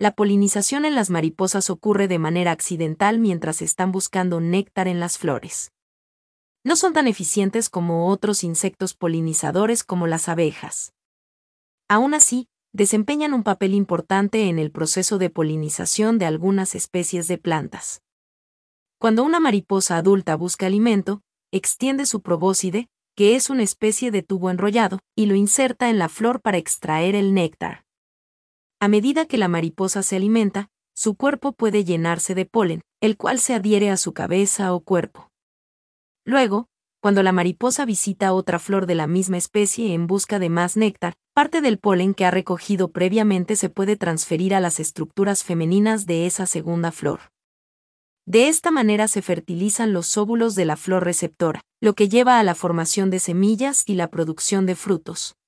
La polinización en las mariposas ocurre de manera accidental mientras están buscando néctar en las flores. No son tan eficientes como otros insectos polinizadores como las abejas. Aún así, desempeñan un papel importante en el proceso de polinización de algunas especies de plantas. Cuando una mariposa adulta busca alimento, extiende su probóscide, que es una especie de tubo enrollado, y lo inserta en la flor para extraer el néctar. A medida que la mariposa se alimenta, su cuerpo puede llenarse de polen, el cual se adhiere a su cabeza o cuerpo. Luego, cuando la mariposa visita otra flor de la misma especie en busca de más néctar, parte del polen que ha recogido previamente se puede transferir a las estructuras femeninas de esa segunda flor. De esta manera se fertilizan los óvulos de la flor receptora, lo que lleva a la formación de semillas y la producción de frutos.